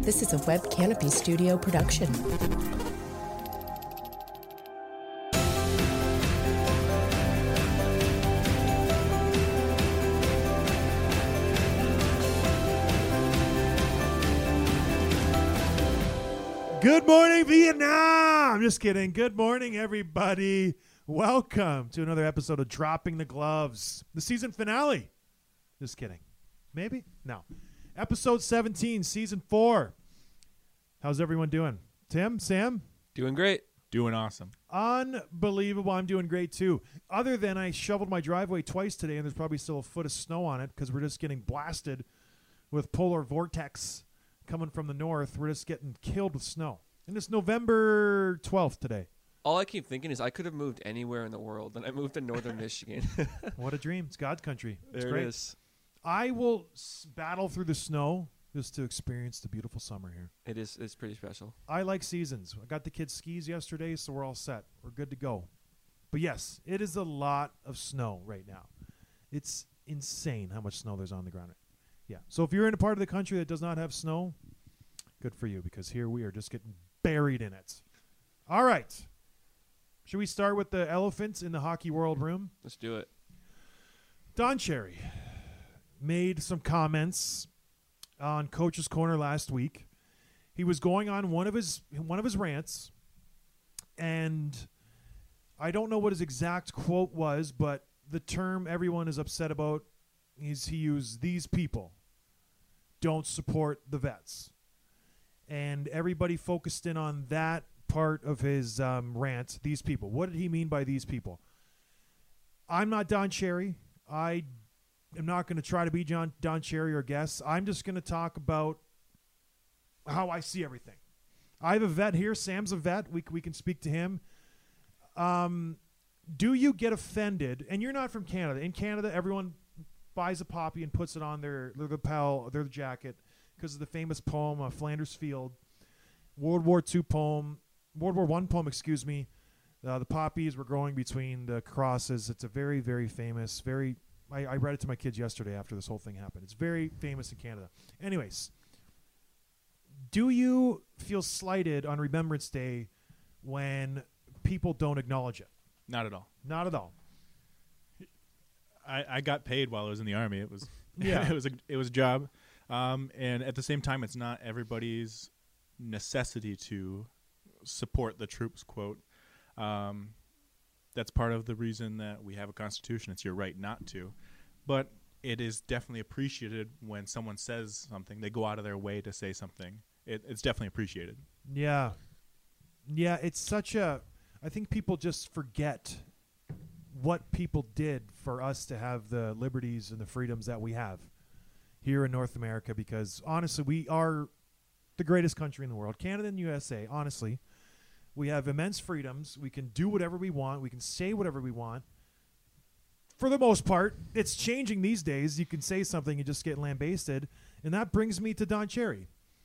This is a Web Canopy Studio production. Good morning, Vietnam! Just kidding. Good morning, everybody. Welcome to another episode of Dropping the Gloves, the season finale. Just kidding. Maybe? No. Episode 17, season 4. How's everyone doing? Tim? Sam? Doing great. Doing awesome. Unbelievable. I'm doing great, too. Other than I shoveled my driveway twice today, and there's probably still a foot of snow on it because we're just getting blasted with polar vortex coming from the north. We're just getting killed with snow. And it's November 12th today. All I keep thinking is I could have moved anywhere in the world, and I moved to northern Michigan. What a dream. It's God's country. It's There great. it is. I will battle through the snow just to experience the beautiful summer here. It's pretty special. I like seasons. I got the kids' skis yesterday, so we're all set. We're good to go. But yes, it is a lot of snow right now. It's insane how much snow there's on the ground. Yeah. So if you're in a part of the country that does not have snow, good for you, because here we are just getting buried in it. All right. Should we start with the elephants in the hockey world room? Let's do it. Don Cherry made some comments on Coach's Corner last week. He was going on one of his rants, and I don't know what his exact quote was, but the term everyone is upset about is he used "these people don't support the vets," and everybody focused in on that part of his rant. These people. What did he mean by these people? I'm not Don Cherry. I am not going to try to be Don Cherry or guess. I'm just going to talk about how I see everything. I have a vet here. Sam's a vet. We can speak to him. Do you get offended? And you're not from Canada. In Canada, everyone buys a poppy and puts it on their lapel, their jacket, because of the famous poem, Flanders Field, World War I poem, the poppies were growing between the crosses. It's a very, very famous, I read it to my kids yesterday after this whole thing happened. It's very famous in Canada. Anyways, do you feel slighted on Remembrance Day when people don't acknowledge it? Not at all. Not at all. I got paid while I was in the Army. It was Yeah. it was a job, and at the same time, it's not everybody's necessity to support the troops. Quote. That's part of the reason that we have a constitution. It's your right not to, but it is definitely appreciated when someone says something. They go out of their way to say something. It's definitely appreciated. Yeah. It's such I think people just forget what people did for us to have the liberties and the freedoms that we have here in North America, because honestly, we are the greatest country in the world. Canada and USA, honestly. We have immense freedoms. We can do whatever we want. We can say whatever we want. For the most part, it's changing these days. You can say something and just get lambasted. And that brings me to Don Cherry.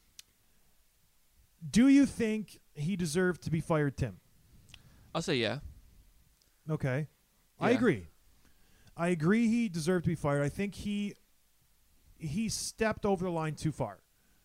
Do you think he deserved to be fired, Tim? I'll say yeah. Okay. Yeah. I agree he deserved to be fired. I think he stepped over the line too far.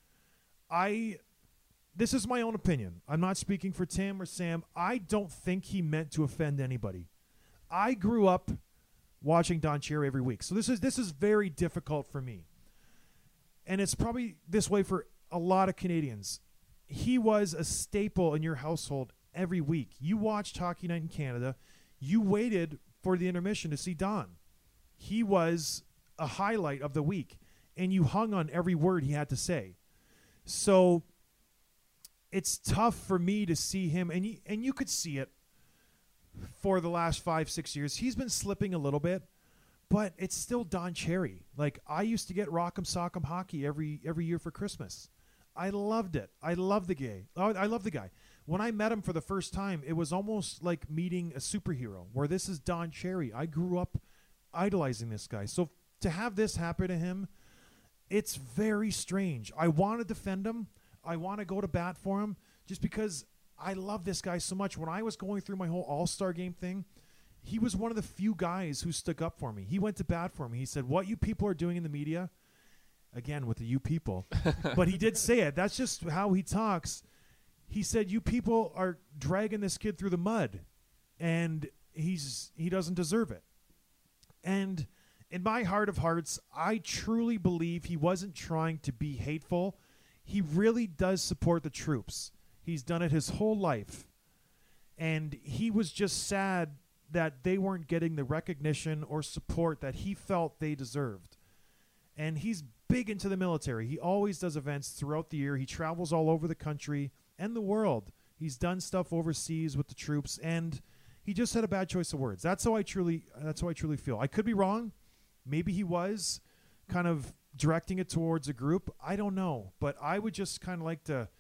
This is my own opinion. I'm not speaking for Tim or Sam. I don't think he meant to offend anybody. I grew up watching Don Cherry every week, so this is very difficult for me. And it's probably this way for a lot of Canadians. He was a staple in your household every week. You watched Hockey Night in Canada. You waited for the intermission to see Don. He was a highlight of the week, and you hung on every word he had to say. So it's tough for me to see him, and you could see it for the last 5-6 years. He's been slipping a little bit, but it's still Don Cherry. Like, I used to get Rock'em Sock'em hockey every year for Christmas. I loved it. I love the guy. I love the guy. When I met him for the first time, it was almost like meeting a superhero, where this is Don Cherry. I grew up idolizing this guy. So to have this happen to him, it's very strange. I want to defend him. I want to go to bat for him just because I love this guy so much. When I was going through my whole All-Star game thing, he was one of the few guys who stuck up for me. He went to bat for me. He said, what you people are doing in the media, again with the you people. But he did say it. That's just how he talks. He said, you people are dragging this kid through the mud, and he doesn't deserve it. And in my heart of hearts, I truly believe he wasn't trying to be hateful. He really does support the troops. He's done it his whole life. And he was just sad that they weren't getting the recognition or support that he felt they deserved. And he's big into the military. He always does events throughout the year. He travels all over the country and the world. He's done stuff overseas with the troops, and he just had a bad choice of words. That's how I truly feel. I could be wrong. Maybe he was kind of directing it towards a group. I don't know, but I would just kind of like to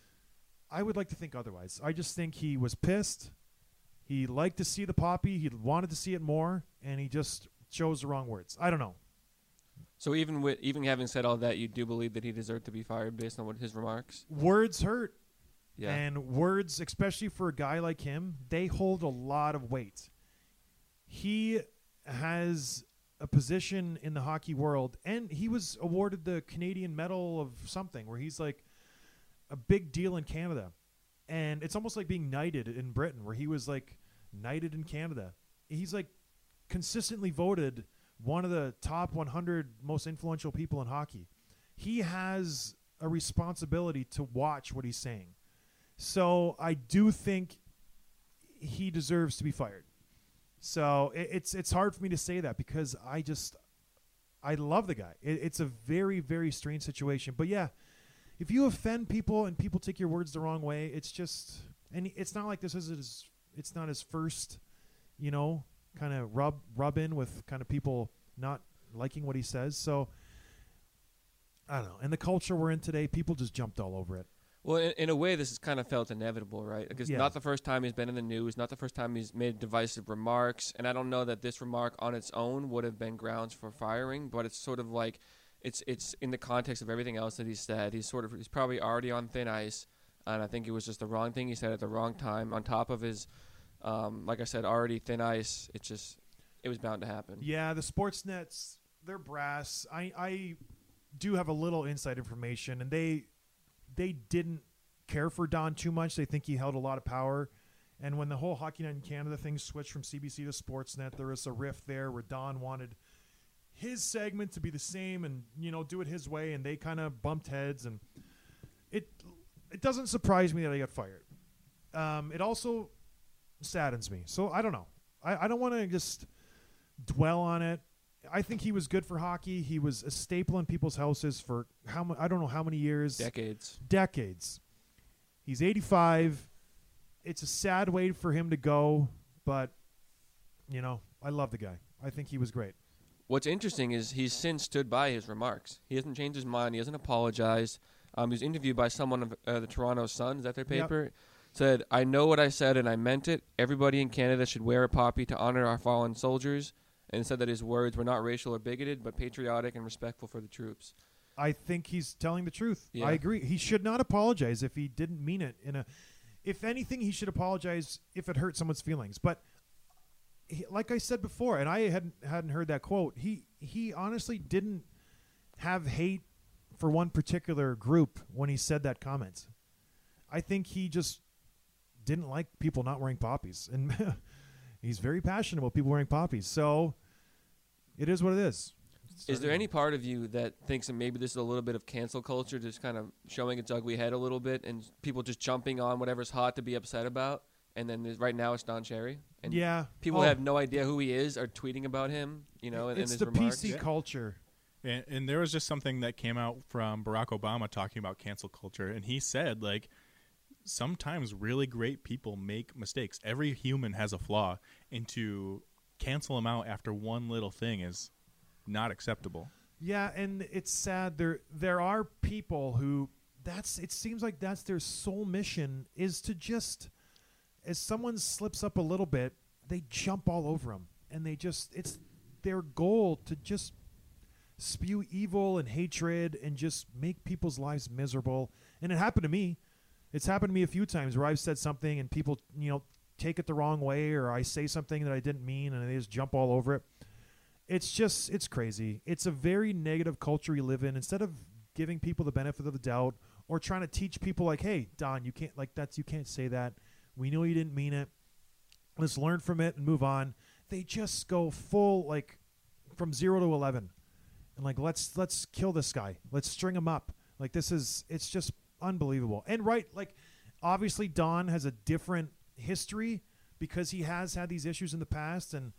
think otherwise. I just think he was pissed. He liked to see the poppy. He wanted to see it more, and he just chose the wrong words. I don't know. So even having said all that, you do believe that he deserved to be fired based on what his remarks? Words hurt. Yeah. And words, especially for a guy like him, they hold a lot of weight. He has a position in the hockey world, and he was awarded the Canadian Medal of something, where he's like a big deal in Canada. And it's almost like being knighted in Britain, where he was like knighted in Canada. He's like consistently voted one of the top 100 most influential people in hockey. He has a responsibility to watch what he's saying. So I do think he deserves to be fired. So it's hard for me to say that, because I love the guy. It's a very, very strange situation. But yeah, if you offend people and people take your words the wrong way, it's just, and it's not like it's not his first, kind of rub in with kind of people not liking what he says. So I don't know. In the culture we're in today, people just jumped all over it. Well, in a way, this has kind of felt inevitable, right? Because not the first time he's been in the news, not the first time he's made divisive remarks, and I don't know that this remark on its own would have been grounds for firing, but it's sort of like it's in the context of everything else that he said. He's probably already on thin ice, and I think it was just the wrong thing he said at the wrong time. On top of his, like I said, already thin ice, it was bound to happen. Yeah, the Sportsnets, they're brass. I do have a little inside information, and they didn't care for Don too much. They think he held a lot of power. And when the whole Hockey Night in Canada thing switched from CBC to Sportsnet, there was a rift there where Don wanted his segment to be the same and, do it his way, and they kind of bumped heads. And it doesn't surprise me that he got fired. It also saddens me. So I don't know. I don't want to just dwell on it. I think he was good for hockey. He was a staple in people's houses for I don't know how many years. Decades. He's 85. It's a sad way for him to go, but, I love the guy. I think he was great. What's interesting is he's since stood by his remarks. He hasn't changed his mind. He hasn't apologized. He was interviewed by someone of the Toronto Sun. Is that their paper? Yep. Said, "I know what I said and I meant it. Everybody in Canada should wear a poppy to honor our fallen soldiers." And said that his words were not racial or bigoted, but patriotic and respectful for the troops. I think he's telling the truth. Yeah. I agree. He should not apologize if he didn't mean it. If anything, he should apologize if it hurt someone's feelings. But like I said before, and I hadn't heard that quote, he honestly didn't have hate for one particular group when he said that comment. I think he just didn't like people not wearing poppies. And he's very passionate about people wearing poppies. So it is what it is. Is there any part of you that thinks that maybe this is a little bit of cancel culture, just kind of showing its ugly head a little bit, and people just jumping on whatever's hot to be upset about? And then right now it's Don Cherry. And yeah, people have no idea who he is, are tweeting about him. And it's his the remarks. PC culture. And there was just something that came out from Barack Obama talking about cancel culture, and he said, sometimes really great people make mistakes. Every human has a flaw, and to cancel them out after one little thing is not acceptable. Yeah, and it's sad. There are people who it seems like that's their sole mission, is to just, as someone slips up a little bit, they jump all over them, and it's their goal to just spew evil and hatred and just make people's lives miserable. And it happened to me. It's happened to me a few times where I've said something and people, take it the wrong way, or I say something that I didn't mean and they just jump all over it. it's crazy. It's a very negative culture we live in. Instead of giving people the benefit of the doubt or trying to teach people like, hey, Don, you can't you can't say that. We know you didn't mean it. Let's learn from it and move on. They just go full like from 0 to 11 and like let's kill this guy. Let's string him up. Like it's just unbelievable. And like obviously Don has a different history because he has had these issues in the past, and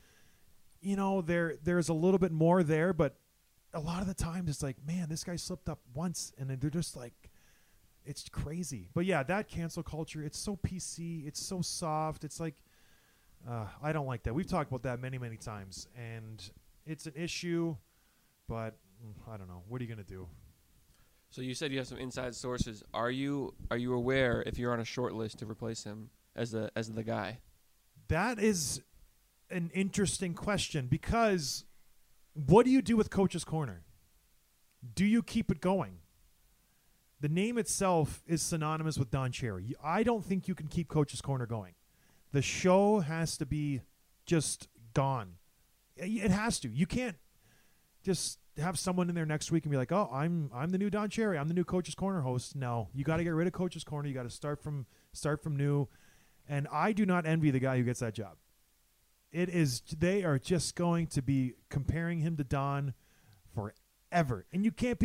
there's a little bit more there, but a lot of the times it's like, man, this guy slipped up once, and they're just like, it's crazy. But yeah, that cancel culture, it's so PC, it's so soft. It's like, I don't like that. We've talked about that many, many times, and it's an issue, but I don't know. What are you going to do? So you said you have some inside sources. Are you aware if you're on a short list to replace him as the guy? That is an interesting question, because what do you do with Coach's Corner? Do you keep it going? The name itself is synonymous with Don Cherry. I don't think you can keep Coach's Corner going. The show has to be just gone. It has to. You can't just have someone in there next week and be like, oh, I'm the new Don Cherry. I'm the new Coach's Corner host. No, you got to get rid of Coach's Corner. You got to start from new. And I do not envy the guy who gets that job. They are just going to be comparing him to Don forever. And you can't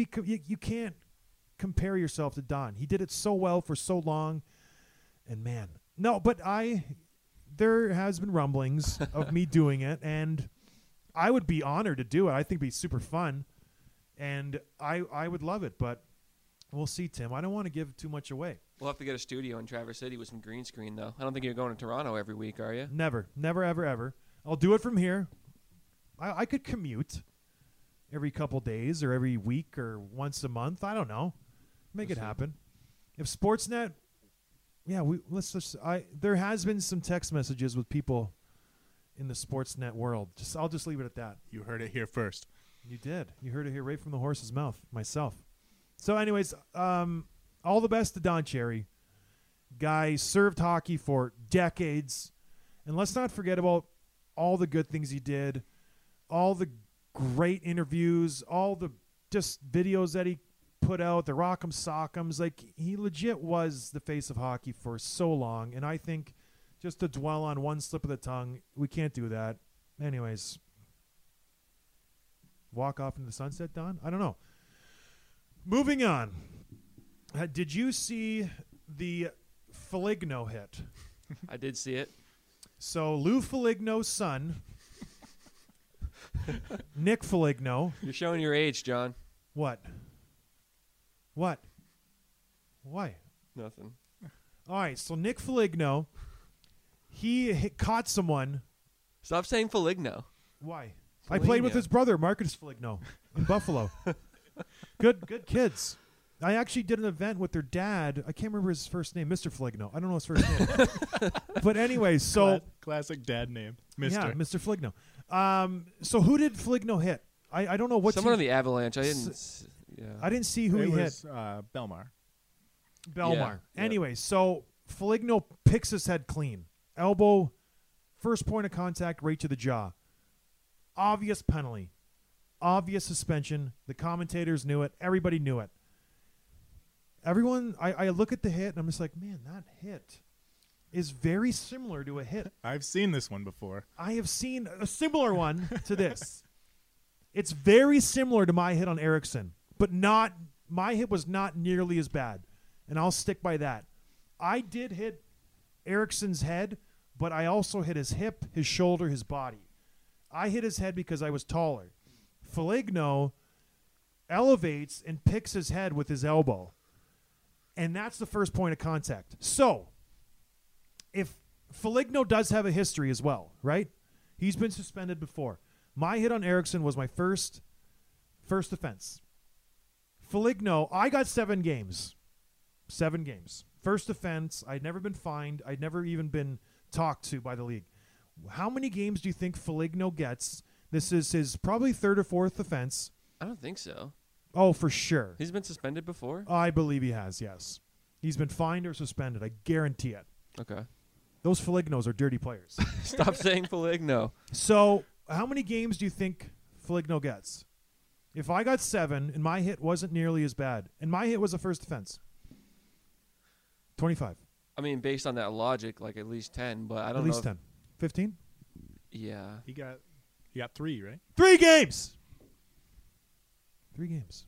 compare yourself to Don. He did it so well for so long. And man, no, but there has been rumblings of me doing it, and I would be honored to do it. I think it'd be super fun, and I would love it, but we'll see, Tim. I don't want to give too much away. We'll have to get a studio in Traverse City with some green screen, though. I don't think you're going to Toronto every week, are you? Never, ever, ever. I'll do it from here. I could commute every couple days or every week or once a month. I don't know. Make it happen. If Sportsnet, yeah, there has been some text messages with people in the Sportsnet world. I'll just leave it at that. You heard it here first. You did. You heard it here right from the horse's mouth, myself. So anyways, all the best to Don Cherry. Guy served hockey for decades. And let's not forget about all the good things he did, all the great interviews, all the just videos that he put out, the Rock'em Sock'ems. Like, he legit was the face of hockey for so long. And I think just to dwell on one slip of the tongue, we can't do that. Anyways, walk off into the sunset, Don? I don't know. Moving on. Did you see the Foligno hit? I did see it. So Lou Foligno's son, Nick Foligno. You're showing your age, John. What? Why? Nothing. All right, so Nick Foligno, he caught someone. Stop saying Foligno. Why? Foligno. I played with his brother, Marcus Foligno, in Buffalo. Good kids. I actually did an event with their dad. I can't remember his first name, Mr. Foligno. I don't know his first name. But anyway, so classic dad name, Mr. Yeah, Mr. Foligno. So who did Foligno hit? I don't know what. Someone on the Avalanche. I didn't see who he hit. Belmar. Yeah. Anyway, so Foligno picks his head clean. Elbow, first point of contact, right to the jaw. Obvious penalty. Obvious suspension. The commentators knew it. Everybody knew it. Everyone, I look at the hit, and I'm just like, man, that hit is very similar to a hit. I've seen this one before. I have seen a similar one to this. It's very similar to my hit on Eriksson, but my hit was not nearly as bad, and I'll stick by that. I did hit Eriksson's head, but I also hit his hip, his shoulder, his body. I hit his head because I was taller. Foligno elevates and picks his head with his elbow. And that's the first point of contact. So, if Foligno does have a history as well, right? He's been suspended before. My hit on Eriksson was my first offense. Foligno, I got 7 games. 7 games. First offense. I'd never been fined. I'd never even been talked to by the league. How many games do you think Foligno gets? This is his probably 3rd or 4th offense. I don't think so. Oh, for sure. He's been suspended before? I believe he has, yes. He's been fined or suspended. I guarantee it. Okay. Those Folignos are dirty players. Stop saying Foligno. So, how many games do you think Foligno gets. If I got 7 and my hit wasn't nearly as bad, and my hit was a first offense, 25. I mean, based on that logic, like at least 10, but I don't know. At least 10. 15? Yeah. He got 3, right? 3 games! 3 games.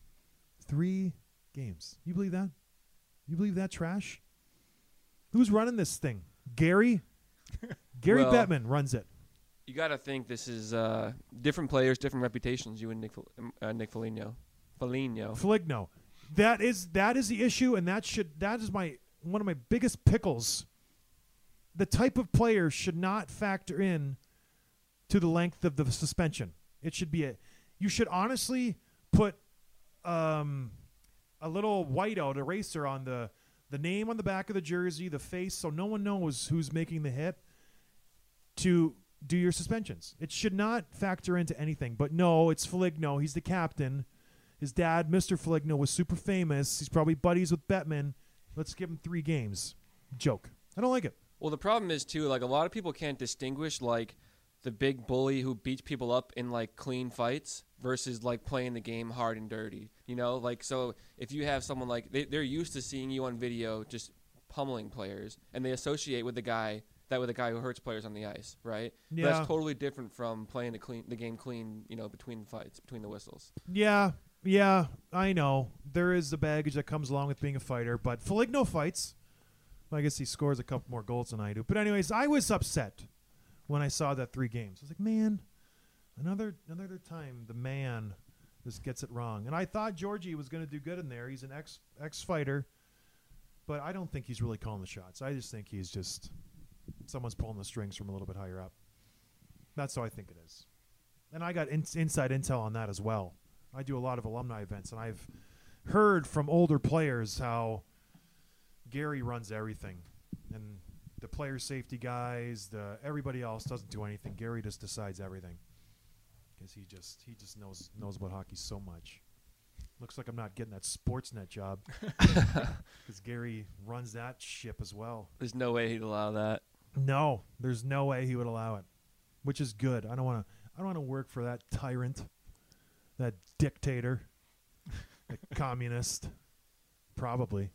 3 games. You believe that? You believe that trash? Who's running this thing? Gary? Gary Well, Bettman runs it. You got to think this is different players, different reputations, you and Nick Foligno. Foligno. That is the issue, and that is one of my biggest pickles. The type of player should not factor in to the length of the suspension. It should be you should honestly put a little whiteout eraser on the name on the back of the jersey, the face, so no one knows who's making the hit to do your suspensions. It should not factor into anything. But no, it's Foligno. He's the captain. His dad, Mr. Foligno, was super famous. He's probably buddies with Bettman. Let's give him 3 games. Joke. I don't like it. Well, the problem is, too, like a lot of people can't distinguish, like, the big bully who beats people up in, like, clean fights versus, like, playing the game hard and dirty. You know? Like, so if you have someone like, they're used to seeing you on video just pummeling players, and they associate with the guy who hurts players on the ice, right? Yeah. But that's totally different from playing the game clean, you know, between fights, between the whistles. Yeah, I know. There is the baggage that comes along with being a fighter, but Foligno fights. I guess he scores a couple more goals than I do. But anyways, I was upset when I saw that 3 games. I was like, man, another time the man just gets it wrong. And I thought Georgie was going to do good in there. He's an ex-fighter, but I don't think he's really calling the shots. I just think he's just someone's pulling the strings from a little bit higher up. That's how I think it is. And I got inside intel on that as well. I do a lot of alumni events, and I've heard from older players how Gary runs everything. And the player safety guys, everybody else doesn't do anything. Gary just decides everything. Because he just knows about hockey so much. Looks like I'm not getting that Sportsnet job. Because Gary runs that ship as well. There's no way he'd allow that. No, there's no way he would allow it. Which is good. I don't want to work for that tyrant, that dictator, that communist. Probably.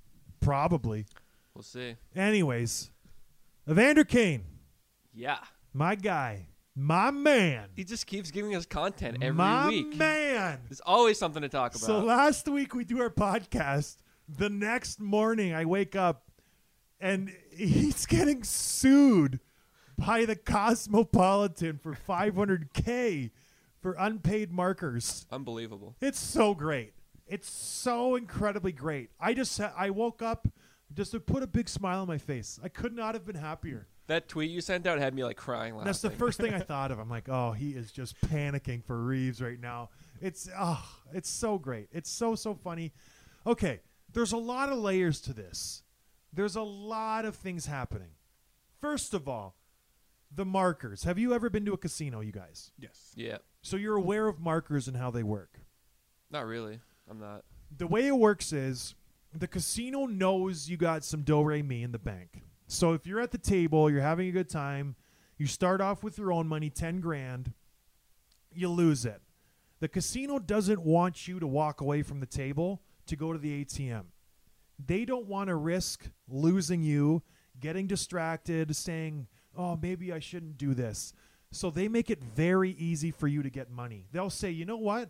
We'll see. Anyways, Evander Kane. Yeah. My guy. My man. He just keeps giving us content every week. My man. There's always something to talk about. So last week we do our podcast. The next morning I wake up and he's getting sued by the Cosmopolitan for $500K for unpaid markers. Unbelievable. It's so great. It's so incredibly great. I woke up just to put a big smile on my face. I could not have been happier. That tweet you sent out had me like crying laughing. That's the first thing I thought of. I'm like, oh, he is just panicking for Reeves right now. It's so great. It's so funny. Okay, there's a lot of layers to this. There's a lot of things happening. First of all, the markers. Have you ever been to a casino, you guys? Yes. Yeah. So you're aware of markers and how they work. Not really. I'm not. The way it works is the casino knows you got some do-re-mi in the bank. So if you're at the table, you're having a good time, you start off with your own money, 10 grand, you lose it. The casino doesn't want you to walk away from the table to go to the ATM. They don't want to risk losing you, getting distracted, saying, oh, maybe I shouldn't do this. So they make it very easy for you to get money. They'll say, you know what?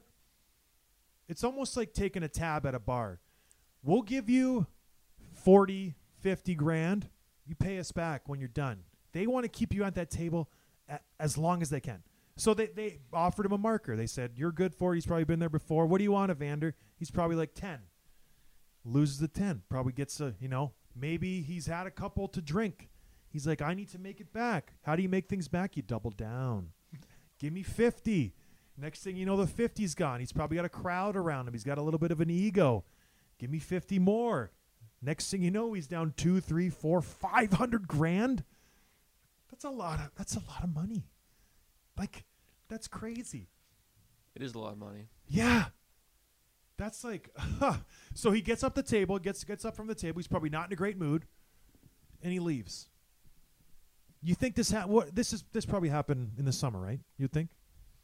It's almost like taking a tab at a bar. We'll give you 40, 50 grand. You pay us back when you're done. They want to keep you at that table as long as they can. So they offered him a marker. They said, you're good for it. He's probably been there before. What do you want, Evander? He's probably like 10. Loses the 10. Probably gets maybe he's had a couple to drink. He's like, I need to make it back. How do you make things back? You double down. Give me 50. Next thing you know, the 50's gone. He's probably got a crowd around him. He's got a little bit of an ego. Give me 50 more. Next thing you know, he's down 2, 3, 4, 500 grand. That's a lot of money. Like, that's crazy. It is a lot of money. Yeah. That's like, So he gets up the table, gets up from the table. He's probably not in a great mood, and he leaves. You think this probably happened in the summer, right? You think?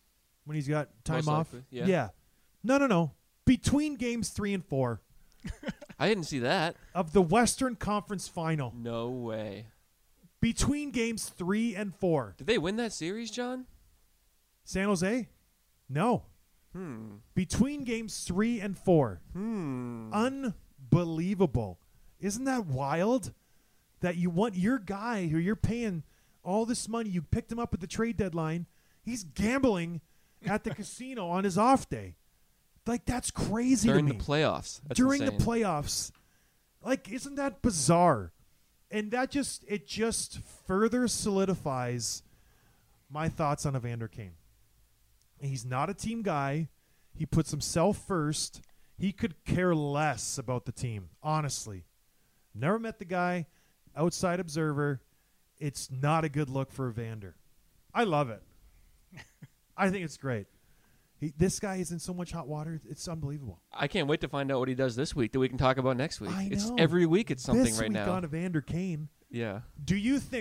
when he's got time Most off. likely, yeah. No. Between games 3 and 4 I didn't see that. of the Western Conference Final. No way. Between games 3 and 4. Did they win that series, John? San Jose? No. Between games 3 and 4. Unbelievable. Isn't that wild? That you want your guy who you're paying all this money, you picked him up at the trade deadline, he's gambling at the casino on his off day. Like, that's crazy During to me. the playoffs. That's During insane. the playoffs. Like, isn't that bizarre? And that just further solidifies my thoughts on Evander Kane. He's not a team guy. He puts himself first. He could care less about the team, honestly. Never met the guy. Outside observer. It's not a good look for Evander. I love it. I think it's great. This guy is in so much hot water. It's unbelievable. I can't wait to find out what he does this week that we can talk about next week. I It's know. every week it's something this right week now. on Evander Kane. Yeah. Do you think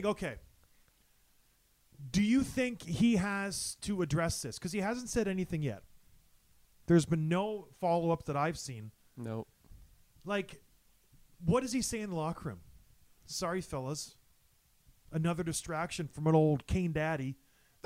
he has to address this? Because he hasn't said anything yet. There's been no follow-up that I've seen. Nope. Like, what does he say in the locker room? Sorry, fellas. Another distraction from an old Kane daddy.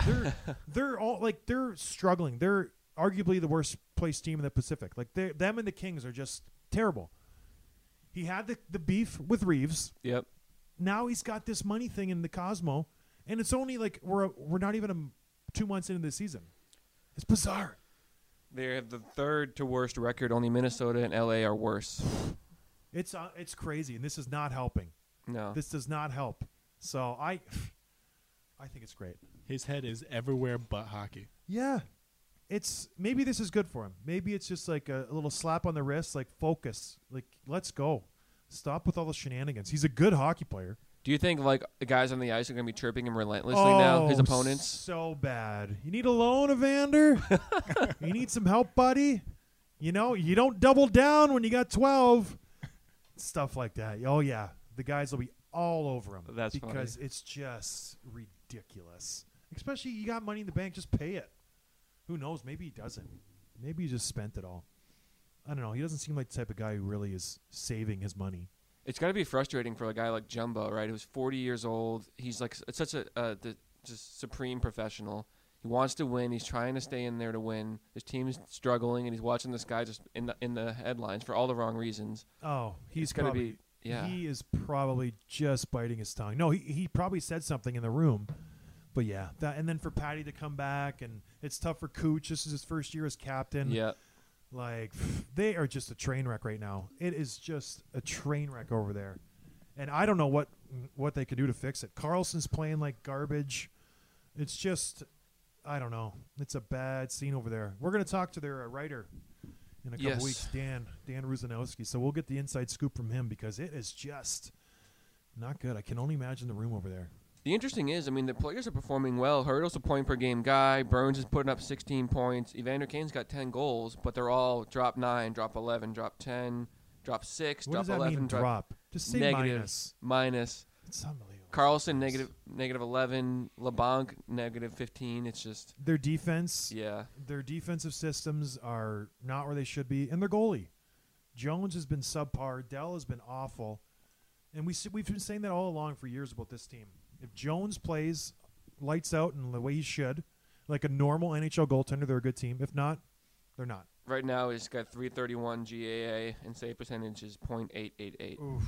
They're struggling. They're arguably the worst placed team in the Pacific. Like, them and the Kings are just terrible. He had the beef with Reeves. Yep. Now he's got this money thing in the Cosmo, and it's only like we're not even 2 months into the season. It's bizarre. They have the third to worst record. Only Minnesota and LA are worse. It's crazy, and this is not helping. No. This does not help. So I think it's great. His head is everywhere but hockey. Yeah. Maybe this is good for him. Maybe it's just like a little slap on the wrist, like focus. Like, let's go. Stop with all the shenanigans. He's a good hockey player. Do you think like the guys on the ice are going to be chirping him relentlessly now? His opponents. So bad. You need a loan, Evander. You need some help, buddy. You know, you don't double down when you got 12. Stuff like that. Oh yeah, the guys will be all over him. That's because funny. it's just ridiculous. Especially you got money in the bank, just pay it. Who knows? Maybe he doesn't. Maybe he just spent it all. I don't know. He doesn't seem like the type of guy who really is saving his money. It's got to be frustrating for a guy like Jumbo, right? Who's 40 years old. He's like such a just supreme professional. He wants to win. He's trying to stay in there to win. His team's struggling, and he's watching this guy just in the headlines for all the wrong reasons. Oh, he's going to probably be yeah. He is probably just biting his tongue. No, he probably said something in the room. But yeah, and then for Patty to come back, and it's tough for Cooch. This is his first year as captain. Yeah. Like, they are just a train wreck right now. It is just a train wreck over there. And I don't know what they could do to fix it. Carlson's playing like garbage. It's just, I don't know. It's a bad scene over there. We're going to talk to their writer in a couple weeks, Dan Ruzanowski. So we'll get the inside scoop from him because it is just not good. I can only imagine the room over there. The interesting is, I mean, the players are performing well. Hurdle's a point-per-game guy. Burns is putting up 16 points. Evander Kane's got 10 goals, but they're all drop 9, drop 11, drop 10, drop 6, What drop does that 11, mean, drop? Just say negative, minus. minus. It's unbelievable. Carlson, negative 11. LeBlanc, negative 15. It's just, Their defense, yeah. their defensive systems are not where they should be. And their goalie. Jones has been subpar. Dell has been awful. And we've been saying that all along for years about this team. If Jones plays lights out in the way he should, like a normal NHL goaltender, they're a good team. If not, they're not. Right now, he's got 331 GAA, and save percentage is .888. Oof.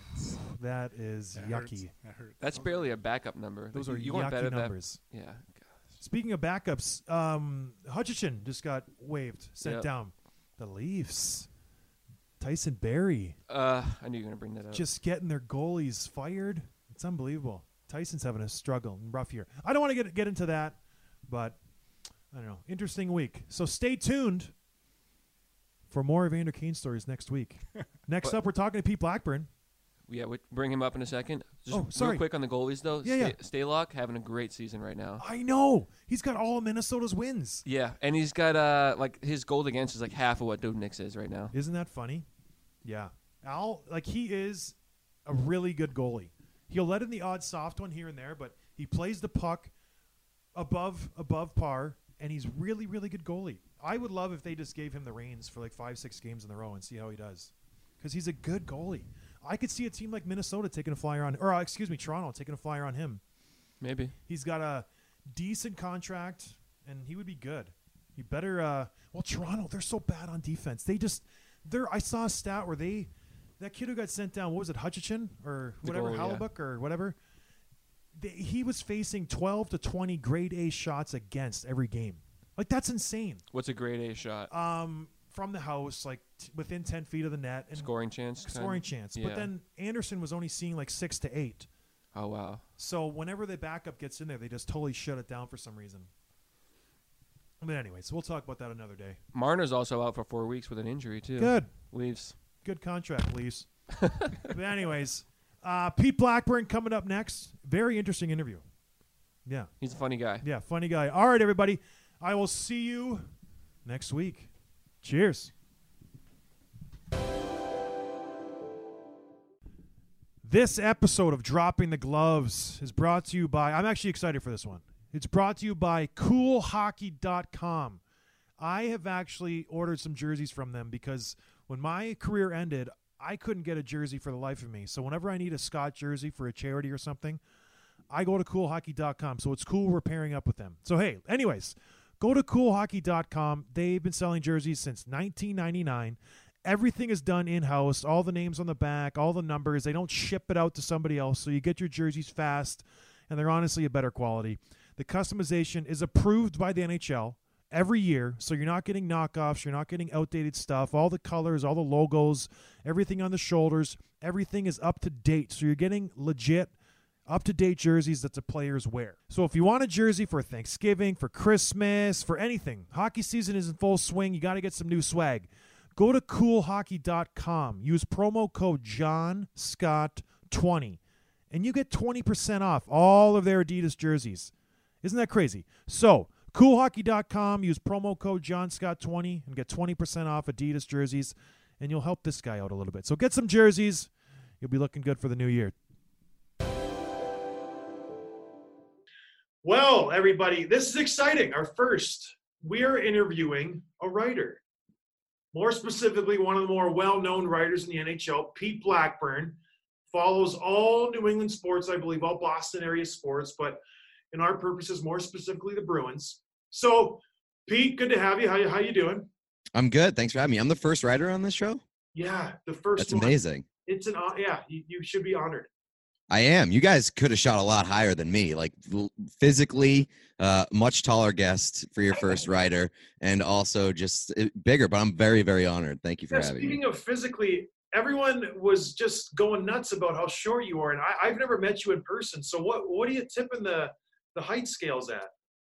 That is That yucky. That hurts. That's barely a backup number. Those Like, are you want better yucky than numbers. that. Yeah. Speaking of backups, Hutchinson just got waived, sent Yep. down. The Leafs. Tyson Barrie I knew you were going to bring that up. just getting their goalies fired. It's unbelievable. Tyson's having a struggle and rough year. I don't want to get into that, but I don't know. Interesting week. So stay tuned for more Evander Kane stories next week. Next up, we're talking to Pete Blackburn. Yeah, we'll bring him up in a second. Just sorry. real quick on the goalies, though. Yeah. Stalock having a great season right now. I know. He's got all of Minnesota's wins. Yeah, and he's got like his goal against is like half of what Dubnik's is right now. Isn't that funny? Yeah. He is a really good goalie. He'll let in the odd soft one here and there, but he plays the puck above par, and he's really, really good goalie. I would love if they just gave him the reins for like 5-6 games in a row and see how he does, because he's a good goalie. I could see a team like Minnesota taking a flyer on, or Toronto taking a flyer on him. Maybe. He's got a decent contract, and he would be good. He better. Toronto, they're so bad on defense. I saw a stat where that kid who got sent down, what was it, Hutchinson or whatever, Hallebuck or whatever. He was facing 12 to 20 grade A shots against every game. Like, that's insane. What's a grade A shot? From the house, like within 10 feet of the net. And scoring chance. Yeah. But then Anderson was only seeing like 6 to 8. Oh, wow. So whenever the backup gets in there, they just totally shut it down for some reason. But anyways, we'll talk about that another day. Marner's also out for 4 weeks with an injury, too. Good. Leafs. Good contract, Leafs. But anyways, Pete Blackburn coming up next. Very interesting interview. Yeah. He's a funny guy. Yeah, funny guy. All right, everybody. I will see you next week. Cheers. This episode of Dropping the Gloves is brought to you by, I'm actually excited for this one. It's brought to you by CoolHockey.com. I have actually ordered some jerseys from them because when my career ended, I couldn't get a jersey for the life of me. So whenever I need a Scott jersey for a charity or something, I go to CoolHockey.com. So it's cool we're pairing up with them. So hey, anyways, go to CoolHockey.com. They've been selling jerseys since 1999. Everything is done in-house. All the names on the back, all the numbers. They don't ship it out to somebody else. So you get your jerseys fast, and they're honestly a better quality. The customization is approved by the NHL every year, so you're not getting knockoffs. You're not getting outdated stuff. All the colors, all the logos, everything on the shoulders, everything is up to date. So you're getting legit, up-to-date jerseys that the players wear. So if you want a jersey for Thanksgiving, for Christmas, for anything, hockey season is in full swing. You got to get some new swag. Go to CoolHockey.com. Use promo code JohnScott20, and you get 20% off all of their Adidas jerseys. Isn't that crazy? So, CoolHockey.com. Use promo code JohnScott20 and get 20% off Adidas jerseys, and you'll help this guy out a little bit. So get some jerseys. You'll be looking good for the new year. Well, everybody, this is exciting. Our first, we are interviewing a writer. More specifically, one of the more well-known writers in the NHL, Pete Blackburn, follows all New England sports, I believe, all Boston area sports, but in our purposes, more specifically the Bruins. So, Pete, good to have you. How you doing? I'm good. Thanks for having me. I'm the first writer on this show? Yeah, the first That's one. amazing. It's an you should be honored. I am. You guys could have shot a lot higher than me. Like physically, much taller guest for your first writer, and also just bigger. But I'm very, very honored. Thank you for having me. Speaking of physically, everyone was just going nuts about how short you are, and I've never met you in person. So what are you tipping the height scales at?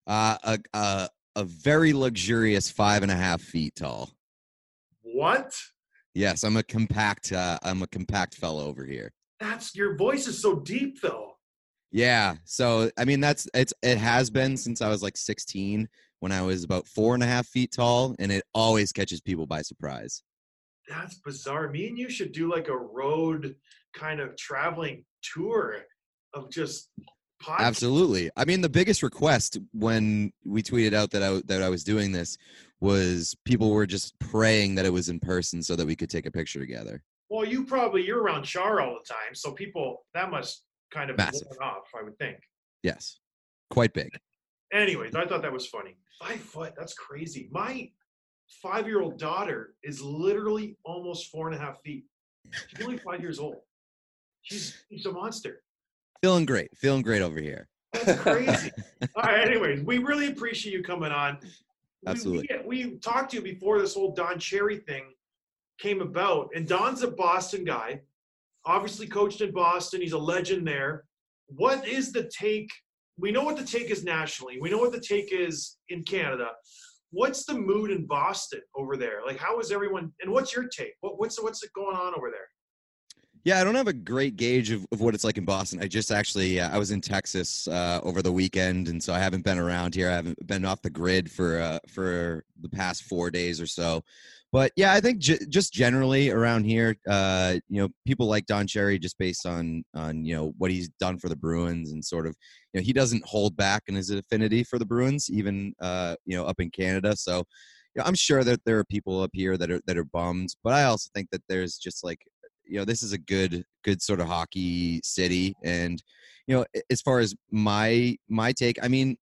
A very luxurious 5.5 feet tall. What? Yes, I'm a compact fellow over here. Your voice is so deep though. Yeah. So, I mean, it has been since I was like 16 when I was about 4.5 feet tall, and it always catches people by surprise. That's bizarre. Me and you should do like a road kind of traveling tour of just podcasts. Absolutely. I mean, the biggest request when we tweeted out that I was doing this was people were just praying that it was in person so that we could take a picture together. Well, you're around Char all the time, so that must kind of massive. Be off, I would think. Yes, quite big. Anyways, I thought that was funny. 5 foot, that's crazy. My 5-year-old daughter is literally almost 4.5 feet. She's only 5 years old. She's a monster. Feeling great over here. That's crazy. All right, anyways, we really appreciate you coming on. Absolutely. We talked to you before this whole Don Cherry thing came about, and Don's a Boston guy, obviously coached in Boston. He's a legend there. What is the take? We know what the take is nationally. We know what the take is in Canada. What's the mood in Boston over there? Like, how is everyone, and what's your take? What's going on over there? Yeah, I don't have a great gauge of what it's like in Boston. I just actually, I was in Texas over the weekend, and so I haven't been around here. I haven't been off the grid for the past 4 days or so. But yeah, I think just generally around here, people like Don Cherry just based on what he's done for the Bruins, and sort of, he doesn't hold back in his affinity for the Bruins, even up in Canada. So I'm sure that there are people up here that are bummed, but I also think that there's just like, this is a good sort of hockey city. And as far as my take, I mean,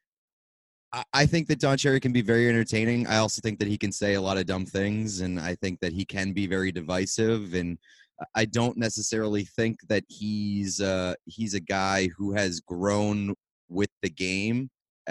I think that Don Cherry can be very entertaining. I also think that he can say a lot of dumb things, and I think that he can be very divisive. And I don't necessarily think that he's a guy who has grown with the game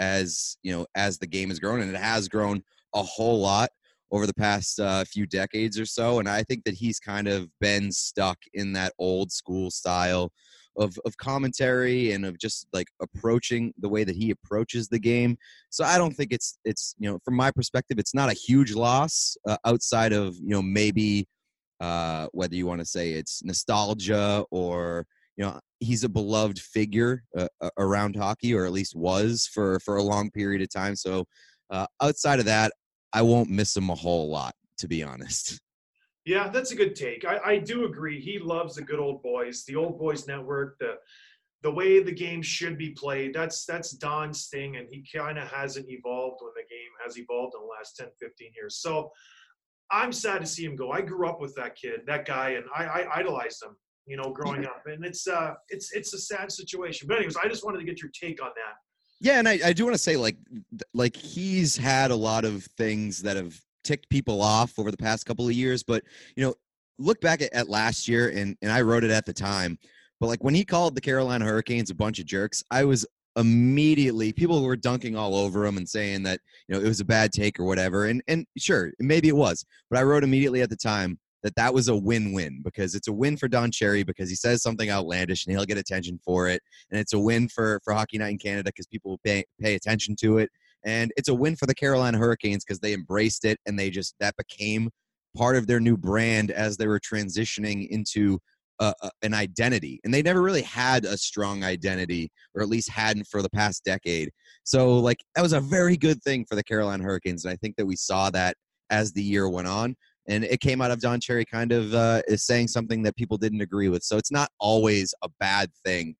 as the game has grown, and it has grown a whole lot over the past few decades or so. And I think that he's kind of been stuck in that old school style of commentary and of just like approaching the way that he approaches the game. So I don't think it's from my perspective, it's not a huge loss outside of maybe whether you want to say it's nostalgia or he's a beloved figure around hockey, or at least was for a long period of time. So outside of that, I won't miss him a whole lot, to be honest. Yeah, that's a good take. I do agree. He loves the good old boys, the old boys network, the way the game should be played. That's Don's thing, and he kind of hasn't evolved when the game has evolved in the last 10, 15 years. So I'm sad to see him go. I grew up with that kid, that guy, and I idolized him, growing up. And it's a sad situation. But anyways, I just wanted to get your take on that. Yeah, and I do want to say, like he's had a lot of things that have ticked people off over the past couple of years, but look back at last year, and I wrote it at the time, but like when he called the Carolina Hurricanes a bunch of jerks, I was immediately, people were dunking all over him and saying that it was a bad take or whatever, and sure, maybe it was, but I wrote immediately at the time that was a win-win, because it's a win for Don Cherry because he says something outlandish and he'll get attention for it, and it's a win for Hockey Night in Canada because people will pay attention to it. And it's a win for the Carolina Hurricanes because they embraced it, and that became part of their new brand as they were transitioning into an identity. And they never really had a strong identity, or at least hadn't for the past decade. So like that was a very good thing for the Carolina Hurricanes. And I think that we saw that as the year went on. And it came out of Don Cherry kind of is saying something that people didn't agree with. So it's not always a bad thing.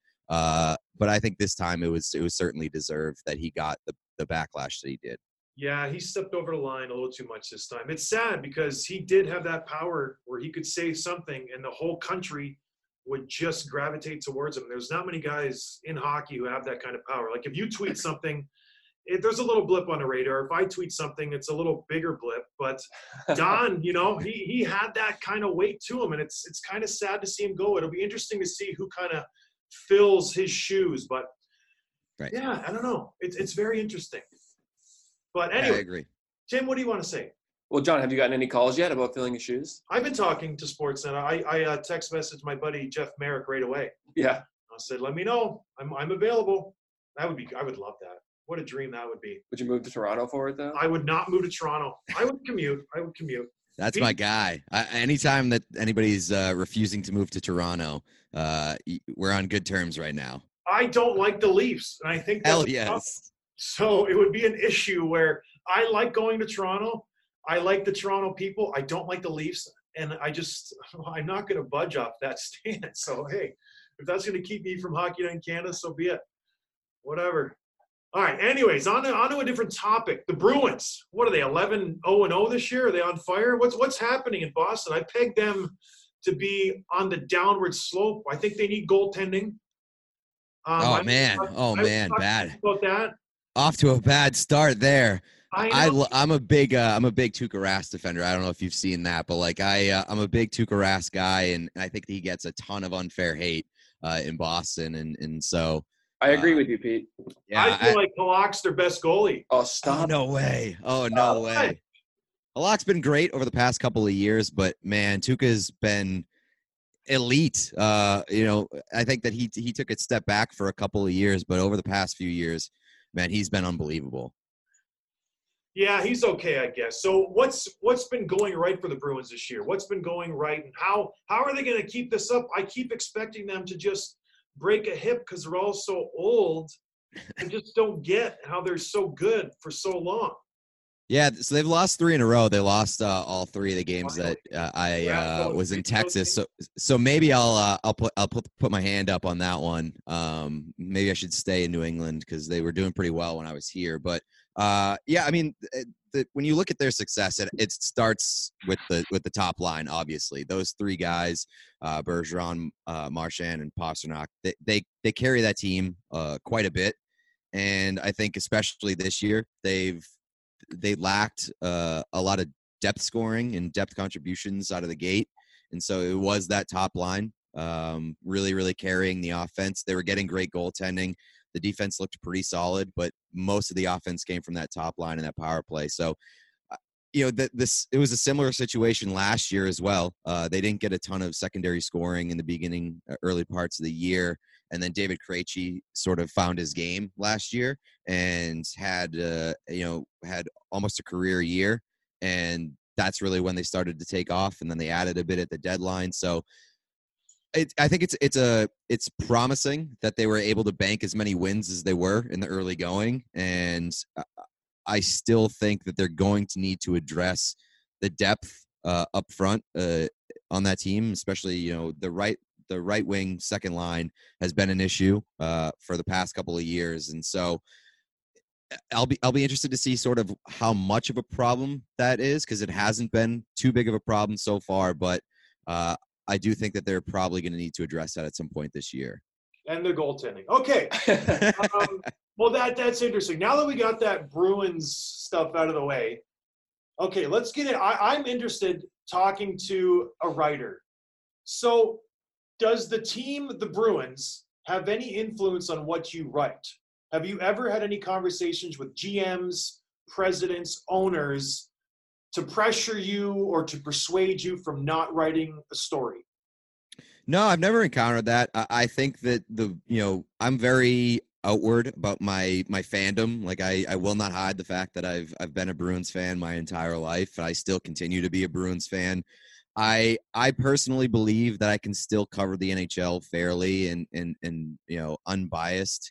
But I think this time it was certainly deserved that he got the backlash that he did. Yeah, he stepped over the line a little too much this time. It's sad because he did have that power where he could say something and the whole country would just gravitate towards him. There's not many guys in hockey who have that kind of power. Like if you tweet something, there's a little blip on the radar. If I tweet something, it's a little bigger blip. But Don, he had that kind of weight to him, and it's kind of sad to see him go. It'll be interesting to see who kind of fills his shoes. But right. Yeah, I don't know. It's very interesting. But anyway, I agree. Tim, what do you want to say? Well, John, have you gotten any calls yet about filling his shoes? I've been talking to Sportsnet. I text messaged my buddy Jeff Merrick right away. Yeah. I said, let me know. I'm available. I would love that. What a dream that would be. Would you move to Toronto for it, though? I would not move to Toronto. I would commute. That's my guy. Anytime that anybody's refusing to move to Toronto, we're on good terms right now. I don't like the Leafs, and I think that's hell yes. So it would be an issue where I like going to Toronto. I like the Toronto people. I don't like the Leafs, and I'm not going to budge off that stance. So hey, if that's going to keep me from Hockey Night in Canada, so be it. Whatever. All right. Anyways, on to a different topic. The Bruins. What are they? 11-0-0 this year? Are they on fire? What's happening in Boston? I pegged them to be on the downward slope. I think they need goaltending. Man, bad. About that. Off to a bad start there. I'm a big Tuukka Rask defender. I don't know if you've seen that, but like I'm a big Tuukka Rask guy, and I think he gets a ton of unfair hate in Boston, and so. I agree with you, Pete. Yeah, I feel like Halak's their best goalie. Oh, stop. Oh, no way. Oh, no way. Halak's been great over the past couple of years, but, man, Tuukka's been elite. I think that he took a step back for a couple of years, but over the past few years, man, he's been unbelievable. Yeah, he's okay, I guess. So what's been going right for the Bruins this year? What's been going right, and how are they going to keep this up? I keep expecting them to just break a hip because they're all so old. I just don't get how they're so good for so long. Yeah, so they've lost 3 in a row. They lost all 3 of the games that I was in Texas. So maybe I'll put my hand up on that one. Maybe I should stay in New England because they were doing pretty well when I was here. But yeah, I mean, when you look at their success, it starts with the top line. Obviously, those 3 guys, Bergeron, Marchand, and Pastrnak, they carry that team quite a bit. And I think especially this year, they lacked a lot of depth scoring and depth contributions out of the gate. And so it was that top line really, really carrying the offense. They were getting great goaltending. The defense looked pretty solid, but most of the offense came from that top line and that power play. So, it was a similar situation last year as well. They didn't get a ton of secondary scoring in the beginning, early parts of the year. And then David Krejci sort of found his game last year and had almost a career year. And that's really when they started to take off. And then they added a bit at the deadline. So I think it's promising that they were able to bank as many wins as they were in the early going. And I still think that they're going to need to address the depth up front on that team, especially, the right wing second line has been an issue for the past couple of years. And so I'll be interested to see sort of how much of a problem that is, because it hasn't been too big of a problem so far, but I do think that they're probably going to need to address that at some point this year. And their goaltending. Okay. Well, that's interesting. Now that we got that Bruins stuff out of the way, okay, let's get it. I'm interested talking to a writer. So does the team, the Bruins, have any influence on what you write? Have you ever had any conversations with GMs, presidents, owners to pressure you or to persuade you from not writing a story? No, I've never encountered that. I think that I'm very outward about my fandom. Like I will not hide the fact that I've been a Bruins fan my entire life. I still continue to be a Bruins fan. I personally believe that I can still cover the NHL fairly and unbiased,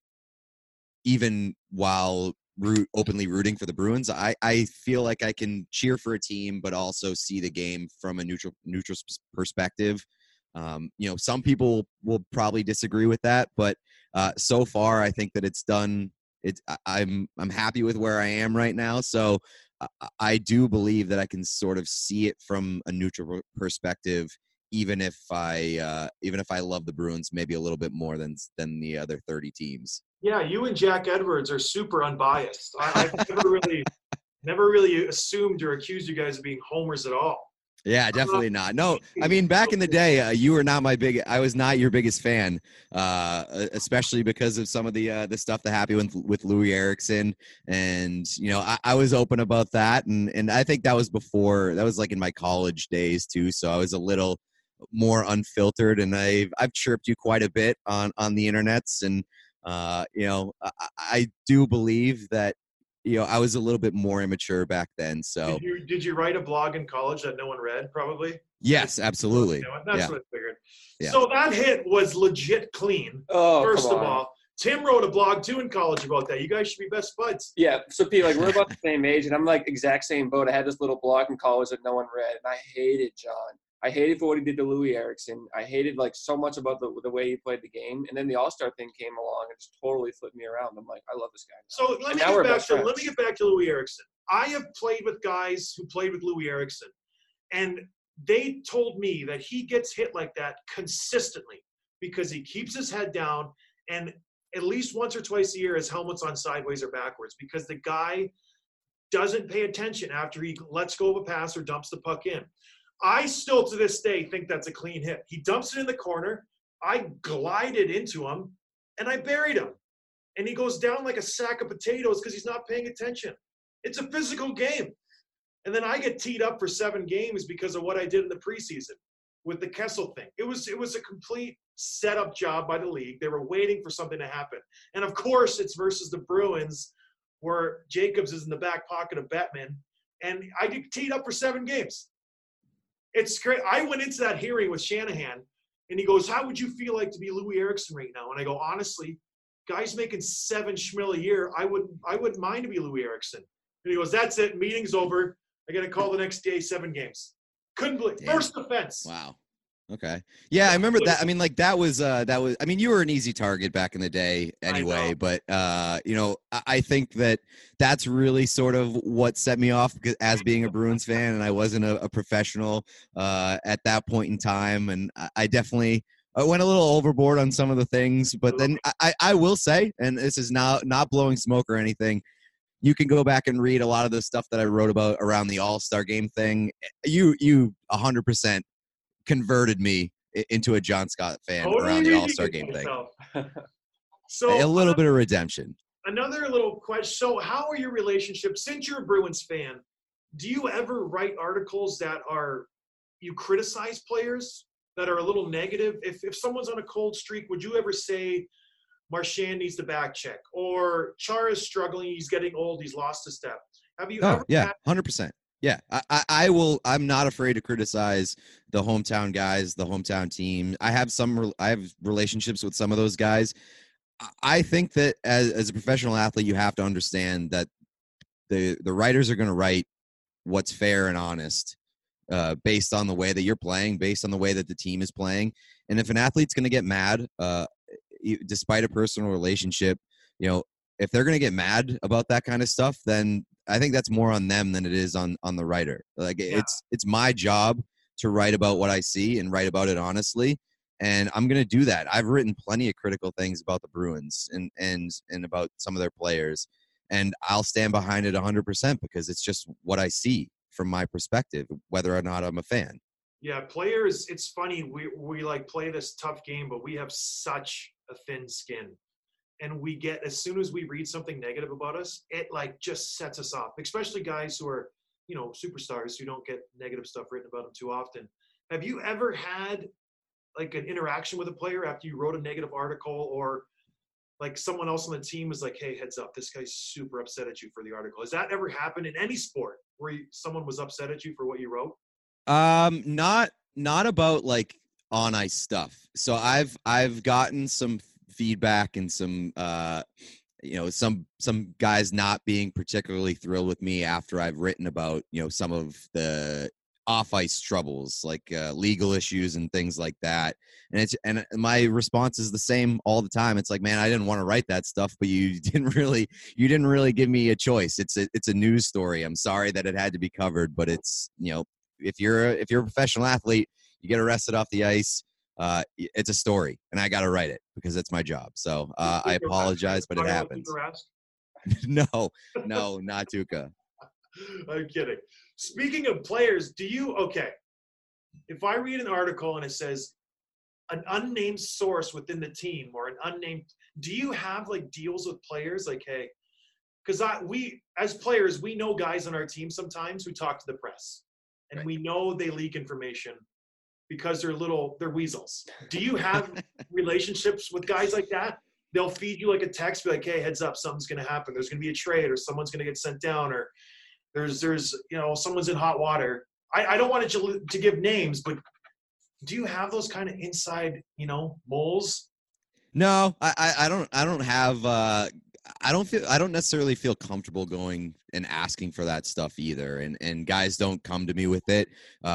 even while openly rooting for the Bruins. I feel like I can cheer for a team, but also see the game from a neutral perspective. Some people will probably disagree with that, but so far I think that it's done. I'm happy with where I am right now. So I do believe that I can sort of see it from a neutral perspective, even if I love the Bruins maybe a little bit more than the other 30 teams. Yeah, you and Jack Edwards are super unbiased. I've never really assumed or accused you guys of being homers at all. Yeah, definitely not. No, I mean, back in the day, you were not I was not your biggest fan, especially because of some of the stuff that happened with Louis Eriksson. And, I was open about that. And I think that was like in my college days too. So I was a little more unfiltered, and I've chirped you quite a bit on the internets. And, I do believe that, I was a little bit more immature back then. So did you write a blog in college that no one read? Probably. Yes, absolutely. That's what I figured. Yeah. So that hit was legit clean. First of all, Tim wrote a blog too in college about that. You guys should be best buds. Yeah. So Pete, we're about the same age, and I'm exact same boat. I had this little blog in college that no one read, and I hated John. I hated for what he did to Louis Eriksson. I hated so much about the way he played the game. And then the All-Star thing came along and just totally flipped me around. I'm like, I love this guy now. So let me get back to Louis Eriksson. I have played with guys who played with Louis Eriksson, and they told me that he gets hit like that consistently because he keeps his head down, and at least once or twice a year his helmet's on sideways or backwards because the guy doesn't pay attention after he lets go of a pass or dumps the puck in. I still, to this day, think that's a clean hit. He dumps it in the corner. I glided into him, and I buried him. And he goes down like a sack of potatoes because he's not paying attention. It's a physical game. And then I get teed up for 7 games because of what I did in the preseason with the Kessel thing. It was a complete setup job by the league. They were waiting for something to happen. And, of course, it's versus the Bruins where Jacobs is in the back pocket of Bettman. And I get teed up for 7 games. It's great. I went into that hearing with Shanahan, and he goes, how would you feel like to be Louis Eriksson right now? And I go, honestly, guys making $7 schmil a year, I wouldn't mind to be Louis Eriksson. And he goes, "That's it. Meeting's over. I got to call the next day, 7 games." Couldn't believe. Damn. First offense. Wow. Okay. Yeah, I remember that. I mean, like that was, I mean, you were an easy target back in the day anyway, but, you know, I think that that's really sort of what set me off as being a Bruins fan. And I wasn't a professional, at that point in time. And I definitely went a little overboard on some of the things, but then I will say, and this is not blowing smoke or anything, you can go back and read a lot of the stuff that I wrote about around the All-Star game thing. You 100% converted me into a John Scott fan around the All-Star game thing. So a little bit of redemption. Another little question. So how are your relationships, since you're a Bruins fan, do you ever write articles that are, you criticize players that are a little negative? If someone's on a cold streak, would you ever say Marchand needs to back check, or Chara's struggling, he's getting old, he's lost a step? Have you ever 100%. Yeah, I will. I'm not afraid to criticize the hometown guys, the hometown team. I have relationships with some of those guys. I think that as a professional athlete, you have to understand that the writers are going to write what's fair and honest, based on the way that you're playing, based on the way that the team is playing. And if an athlete's going to get mad, despite a personal relationship, you know, if they're going to get mad about that kind of stuff, then I think that's more on them than it is on the writer. Like it's my job to write about what I see and write about it honestly. And I'm going to do that. I've written plenty of critical things about the Bruins and about some of their players, and I'll stand behind it 100% because it's just what I see from my perspective, whether or not I'm a fan. Yeah. Players, it's funny. We like play this tough game, but we have such a thin skin. And we get, as soon as we read something negative about us, it like just sets us off, especially guys who are, you know, superstars who don't get negative stuff written about them too often. Have you ever had like an interaction with a player after you wrote a negative article, or like someone else on the team is like, "Hey, heads up, this guy's super upset at you for the article"? Has that ever happened in any sport where someone was upset at you for what you wrote? Not about like on ice stuff. So I've gotten some feedback and some you know, some guys not being particularly thrilled with me after I've written about, you know, some of the off ice troubles, like legal issues and things like that. And my response is the same all the time. It's like, man, I didn't want to write that stuff, but you didn't really give me a choice. It's a news story. I'm sorry that it had to be covered, but it's, you know, if you're a professional athlete, you get arrested off the ice. It's a story, and I got to write it because it's my job. So I apologize, but it happens. No, not Tuukka. I'm kidding. Speaking of players, if I read an article and it says an unnamed source within the team or an unnamed, do you have like deals with players? Like, hey, because we as players, we know guys on our team sometimes who talk to the press, and right, we know they leak information because they're weasels. Do you have relationships with guys like that? They'll feed you like a text, be like, "Hey, heads up, something's going to happen. There's going to be a trade, or someone's going to get sent down, or there's you know, someone's in hot water." I don't want to give names, but do you have those kind of inside, you know, moles? No, I don't have. I don't necessarily feel comfortable going and asking for that stuff either, and guys don't come to me with it.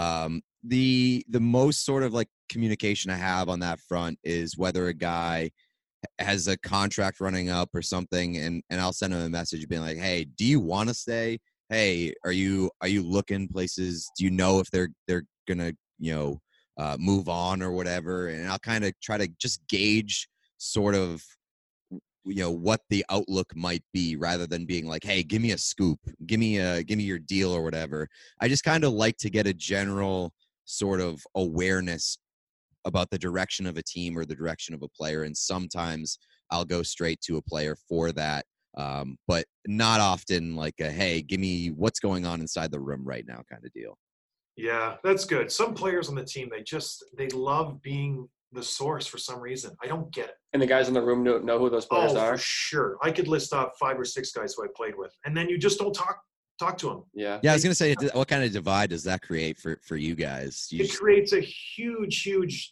The most sort of like communication I have on that front is whether a guy has a contract running up or something, and I'll send him a message being like, "Hey, do you want to stay? Hey, are you looking places? Do you know if they're gonna, you know, move on or whatever?" And I'll kind of try to just gauge sort of, you know, what the outlook might be, rather than being like, "Hey, give me a scoop, give me your deal or whatever." I just kind of like to get a general sort of awareness about the direction of a team or the direction of a player, and sometimes I'll go straight to a player for that. But not often like a, "Hey, give me what's going on inside the room right now" kind of deal. Yeah, that's good. Some players on the team, they love being the source for some reason. I don't get it. And the guys in the room know who those players are? For sure. I could list off 5 or 6 guys who I played with, and then you just don't talk to them. Yeah. I was going to say, what kind of divide does that create for you guys? It creates a huge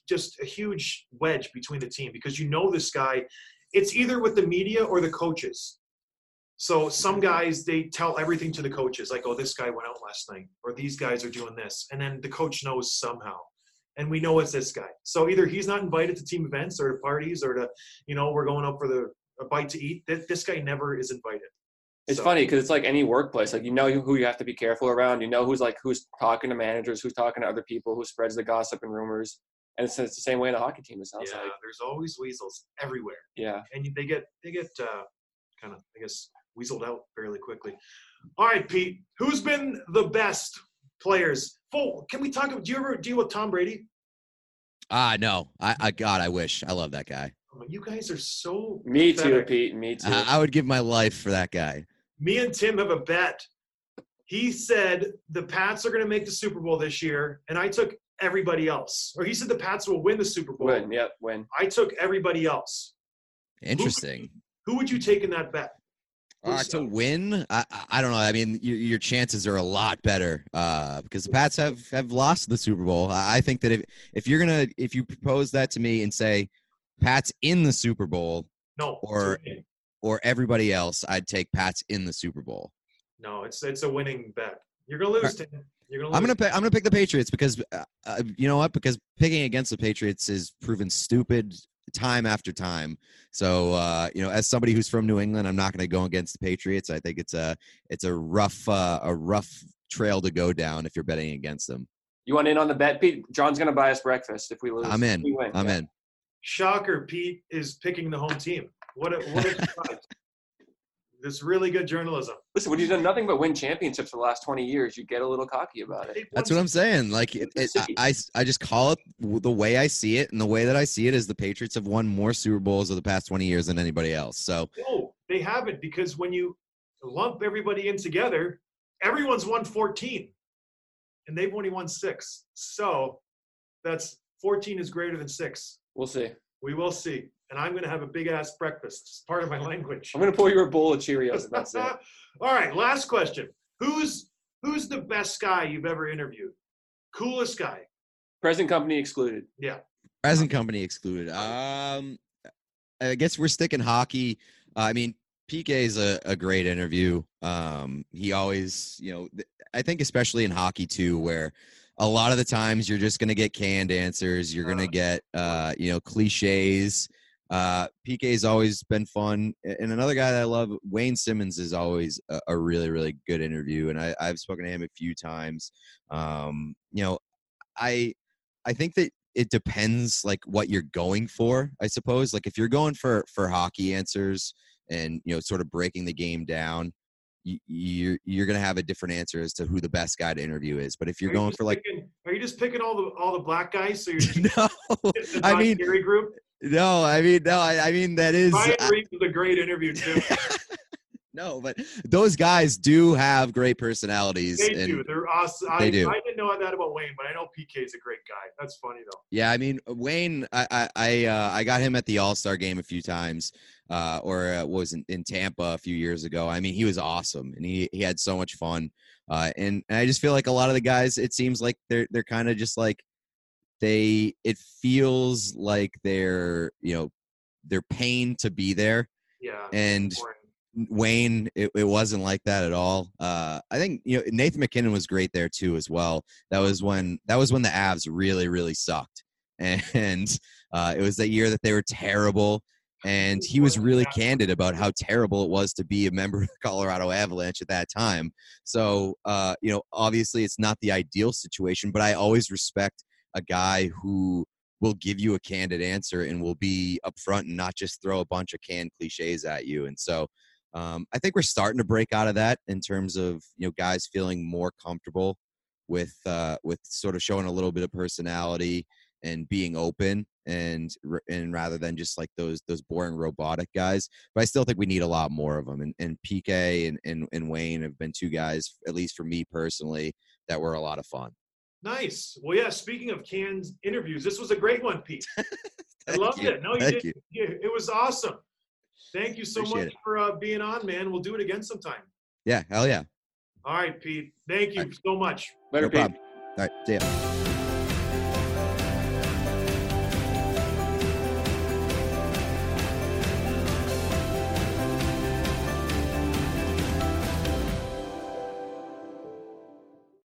wedge between the team, because you know this guy, it's either with the media or the coaches. So some guys, they tell everything to the coaches, like, oh, this guy went out last night, or these guys are doing this. And then the coach knows somehow. And we know it's this guy. So either he's not invited to team events or to parties or to, we're going out for a bite to eat. This guy never is invited. It's funny because it's like any workplace. Like, who you have to be careful around. Who's talking to managers, who's talking to other people, who spreads the gossip and rumors. And it's the same way in a hockey team, it sounds like. Yeah, there's always weasels everywhere. Yeah. And they get kind of, I guess, weaseled out fairly quickly. All right, Pete, who's been the best players? Can we talk? Do you ever deal with Tom Brady? No. God, I wish. I love that guy. Oh, you guys are so Me pathetic. too, Pete. Me too. I would give my life for that guy. Me and Tim have a bet. He said the Pats are going to make the Super Bowl this year, and I took everybody else. Or he said the Pats will win the Super Bowl. Win. I took everybody else. Interesting. Who would you take in that bet? To win, I don't know. I mean, your chances are a lot better because the Pats have lost the Super Bowl. I think that if you propose that to me and say Pats in the Super Bowl, or everybody else, I'd take Pats in the Super Bowl. No, it's a winning bet. You're gonna lose, Tim. I'm gonna pick the Patriots because you know what? Because picking against the Patriots is proven stupid time after time. So as somebody who's from New England, I'm not going to go against the Patriots. I think it's a rough trail to go down if you're betting against them. You want in on the bet, Pete? John's going to buy us breakfast if we lose. I'm in. I'm in. Shocker, Pete is picking the home team. What a surprise. This really good journalism. Listen, when you've done nothing but win championships for the last 20 years, you get a little cocky about it. That's what I'm saying. Like, I just call it the way I see it, and the way that I see it is the Patriots have won more Super Bowls of the past 20 years than anybody else. So no, they haven't, because when you lump everybody in together, everyone's won 14, and they've only won 6. So that's 14 is greater than 6. We'll see. We will see. And I'm going to have a big-ass breakfast. It's part of my language. I'm going to pour you a bowl of Cheerios, and that's it. All right, last question. Who's the best guy you've ever interviewed? Coolest guy? Present company excluded. Yeah. Present company excluded. I guess we're sticking hockey. I mean, PK is a great interview. He always, I think especially in hockey too, where a lot of the times you're just going to get canned answers. You're going to get, cliches. PK's always been fun. And another guy that I love, Wayne Simmons, is always a really, really good interview. And I've spoken to him a few times. I think that it depends like what you're going for, I suppose. Like if you're going for hockey answers and, sort of breaking the game down, you're going to have a different answer as to who the best guy to interview is. But if you're going for like, are you just picking all the black guys? So you're no, I mean, group? No, I mean that is. Ryan Reeves is a great interview too. No, but those guys do have great personalities. They do. They're awesome. They do. I didn't know that about Wayne, but I know PK is a great guy. That's funny though. Yeah, I mean Wayne. I got him at the All-Star game a few times, or was in Tampa a few years ago. I mean, he was awesome, and he had so much fun. And I just feel like a lot of the guys, it seems like they're kind of just like. It feels like they're paying to be there. Yeah. And Wayne, it wasn't like that at all. I think Nathan McKinnon was great there too as well. That was when the Avs really, really sucked, and it was that year that they were terrible. And he was really candid about how terrible it was to be a member of the Colorado Avalanche at that time. So obviously it's not the ideal situation, but I always respect a guy who will give you a candid answer and will be upfront and not just throw a bunch of canned cliches at you. And so I think we're starting to break out of that in terms of, guys feeling more comfortable with sort of showing a little bit of personality and being open and rather than just like those boring robotic guys. But I still think we need a lot more of them. And PK and Wayne have been two guys, at least for me personally, that were a lot of fun. Nice. Well, yeah, speaking of canned interviews, this was a great one, Pete. I loved it. No, you Thank did. you. It was awesome. Thank you so Appreciate much it. for being on, man. We'll do it again sometime. Yeah, hell yeah. All right, Pete. Thank you so much. Later, No Pete. problem. All right, see ya.